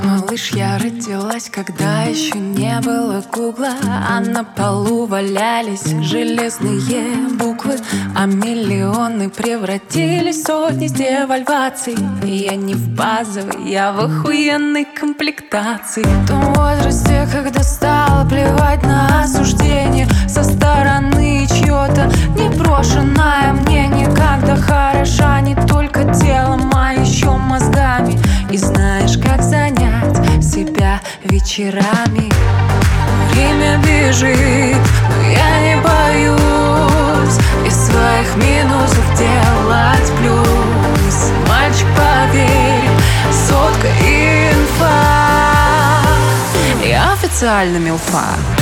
Малыш, я родилась, когда еще не было гугла, а на полу валялись железные буквы, а миллионы превратились в сотни с девальваций. И я не в базовой, я в охуенной комплектации. В том возрасте, когда стало плевать на осуждение со стороны чьё-то непрошенное мнение, когда хороша не только телом, а еще мозгами. И знаешь, как занять себя вечерами. Время бежит, но я не боюсь из своих минусов делать плюс. Мальчик, поверь, сотка и инфа. Я официально милфа.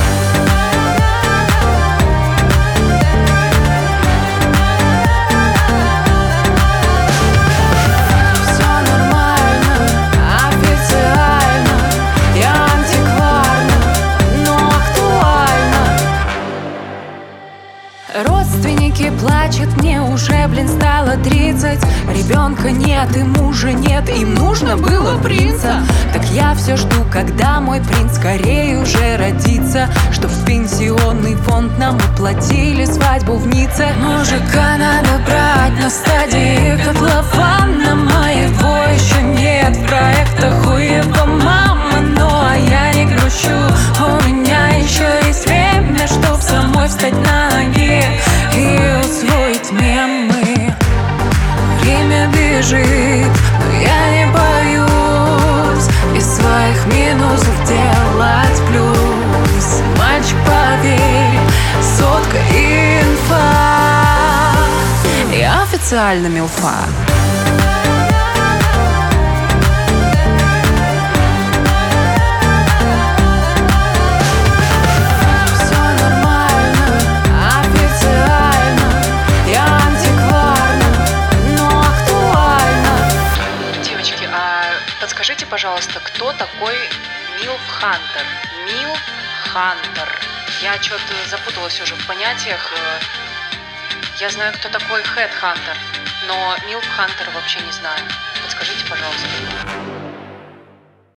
Родственники плачут, мне уже, стало 30. Ребенка нет и мужа нет, им нужно было принца. Так я все жду, когда мой принц скорее уже родится, чтоб в пенсионный фонд нам уплатили свадьбу в Ницце. Мужика надо брать на стадии котлована, моего еще нет в проектах хуева мама. Но я не грущу, у меня еще есть время, чтоб самой встать на ноги и усвоить мемы. Время бежит, но я не боюсь из своих минусов делать плюс. Мальчик, поверь, сотка и инфа. Я официально милфа. Подскажите, пожалуйста, кто такой Милф Хантер? Милф Хантер. Я что-то запуталась уже в понятиях. Я знаю, кто такой Headhunter, но Милф Хантер вообще не знаю. Подскажите, пожалуйста.